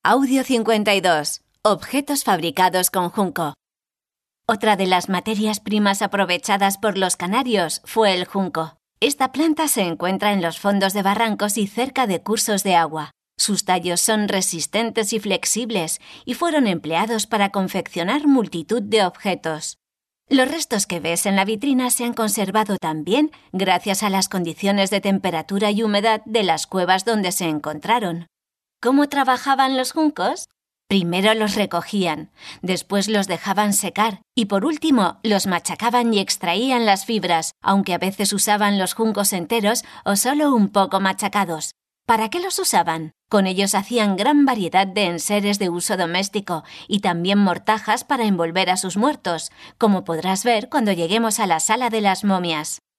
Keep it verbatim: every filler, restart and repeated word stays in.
Audio cincuenta y dos. Objetos fabricados con junco. Otra de las materias primas aprovechadas por los canarios fue el junco. Esta planta se encuentra en los fondos de barrancos y cerca de cursos de agua. Sus tallos son resistentes y flexibles y fueron empleados para confeccionar multitud de objetos. Los restos que ves en la vitrina se han conservado también gracias a las condiciones de temperatura y humedad de las cuevas donde se encontraron. ¿Cómo trabajaban los juncos? Primero los recogían, después los dejaban secar y por último los machacaban y extraían las fibras, aunque a veces usaban los juncos enteros o solo un poco machacados. ¿Para qué los usaban? Con ellos hacían gran variedad de enseres de uso doméstico y también mortajas para envolver a sus muertos, como podrás ver cuando lleguemos a la sala de las momias.